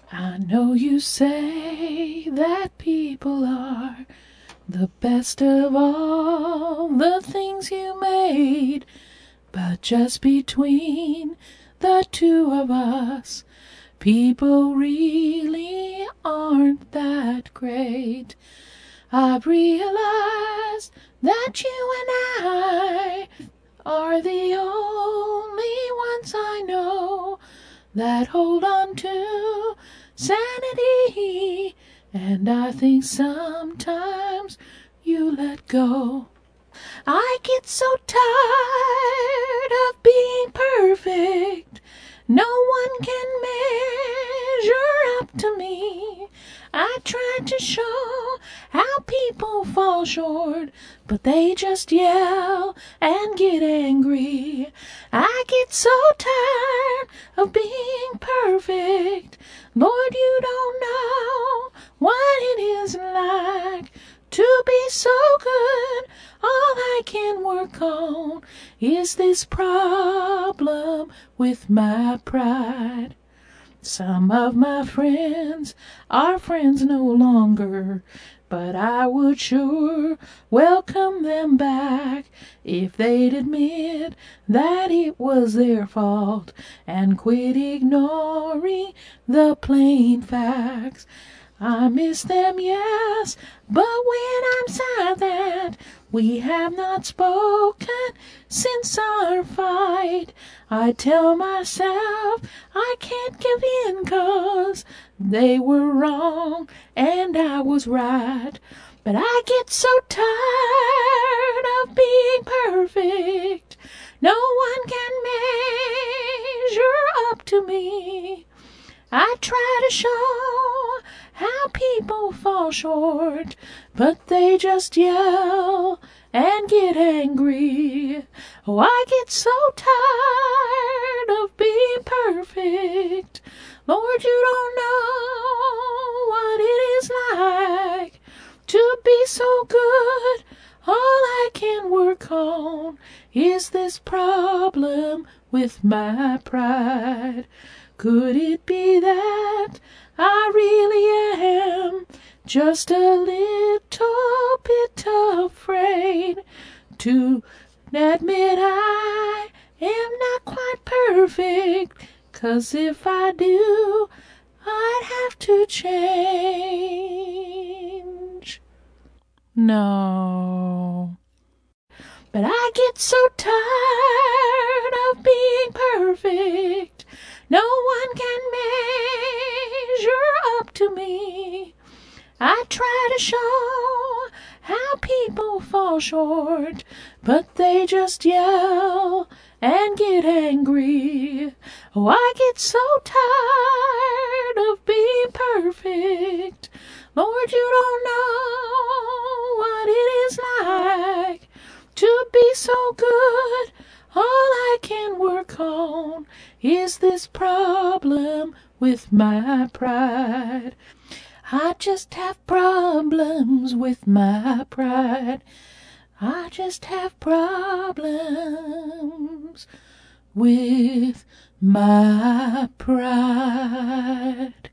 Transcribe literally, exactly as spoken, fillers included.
I know you say that people are the best of all the things you made, but just between the two of us, people really aren't that great. I've realized that you and I are the only ones I know that hold on to sanity, and I think sometimes you let go. I get so tired of being perfect. No one can measure up to me. I try to show how people fall short, but they just yell and get angry. I get so tired of being perfect. Lord, you don't know what it is like to be so good. All I can work on is this problem with my pride. Some of my friends are friends no longer, but I would sure welcome them back if they'd admit that it was their fault and quit ignoring the plain facts. I miss them, yes, but when I'm sad that we have not spoken since our fight, I tell myself I can't give in 'cause they were wrong and I was right. But I get so tired of being perfect. No one can measure up to me. I try to show how people fall short, but they just yell and get angry. Oh, I get so tired of being perfect. Lord, you don't know what it is like to be so good. All I can work on is this problem with my pride. Could it be that I really am just a little bit afraid to admit I am not quite perfect? 'Cause if I do, I'd have to change. No. But I get so tired of being perfect. No one can measure up to me. I try to show how people fall short, but they just yell and get angry. Oh, I get so tired of being perfect. Lord, you don't know what it is like to be so good. All I can work on is this problem with my pride. I just have problems with my pride. I just have problems with my pride.